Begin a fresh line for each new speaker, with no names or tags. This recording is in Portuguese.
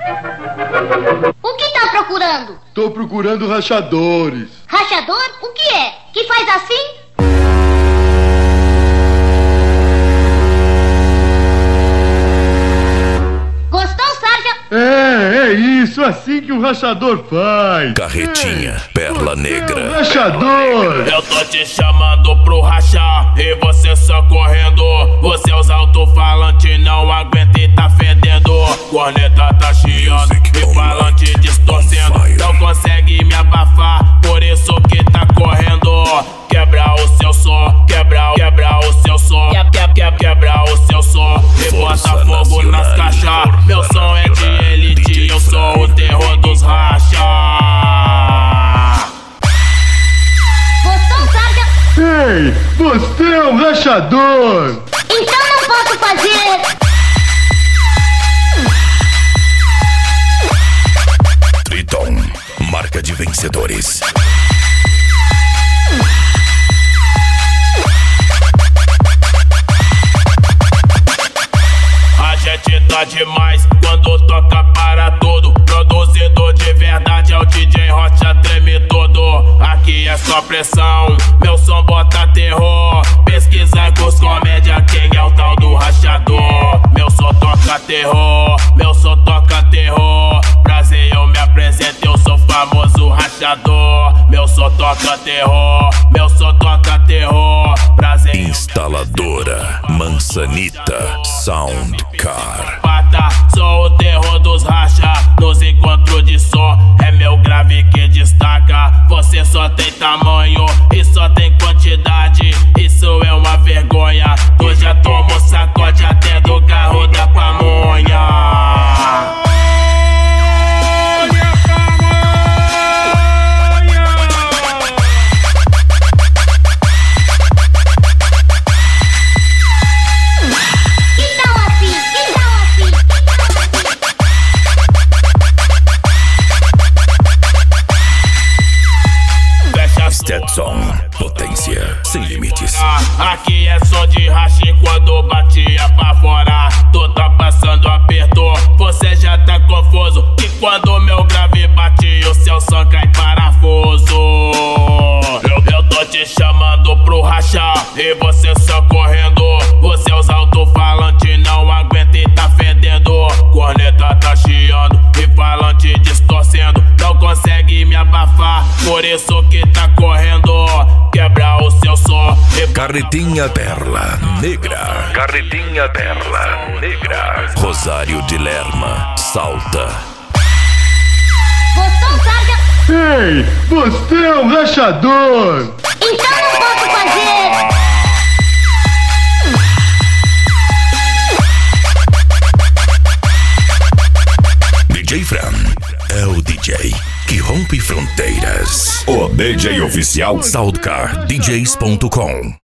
O que tá procurando?
Tô procurando rachadores.
Rachador? O que é? Que faz assim? Gostou, Sarja?
É isso, assim que um rachador faz.
Carretinha, Perla Negra.
Rachador!
Eu tô te chamando pro rachar e você só correndo. Você os alto-falantes não aguenta e tá fedendo. Corneta tá chiando e falante distorcendo. Não consegue me abafar, por isso que tá correndo. Quebra o seu som, quebra o seu som, quebra o seu som e bota fogo nas caixas. Meu som é de elite, eu sou o terror dos racha.
Gostou, Sarja?
Ei, você é um rachador!
Então não posso fazer.
Triton, marca de vencedores.
A gente tá demais quando toca para tudo. Produzido de verdade é o DJ Rocha, treme todo. Aqui é só pressão, meu som bota terror. Pesquisa com os comédia, quem é o tal do rachador. Meu som toca terror, meu som toca terror. Prazer, eu me apresento, eu sou famoso rachador. Meu som toca terror, meu som toca terror. Prazer,
Instaladora Mansanita Soundcar.
pata, sou o terror dos racha. Nos encontros de som, é meu grave que destaca. Você só tem tamanho e só tem quantidade. Isso é uma vergonha. Tu já tomou sacode até do carro da pamonha.
Stetson, potência sem limites.
Aqui é som de racha quando batia pra fora. Tu tá passando aperto, você já tá confuso. Que quando meu grave bate, o seu som cai parafuso. Eu tô te chamando pro rachar e você só correndo. Os seus alto-falantes não aguenta e tá fedendo. Corneta tá chiando e falante distorcendo. Não consegue me abafar, por isso que tá correndo. Quebra o seu som e...
Carretinha Perla Negra. Carretinha Perla Negra. Rosário de Lerma, Salta.
Gostou, Sarja?
Ei, você é um rachador!
Então não posso fazer.
DJ Fran é o DJ que rompe fronteiras. O DJ oficial SoundcarDJs.com.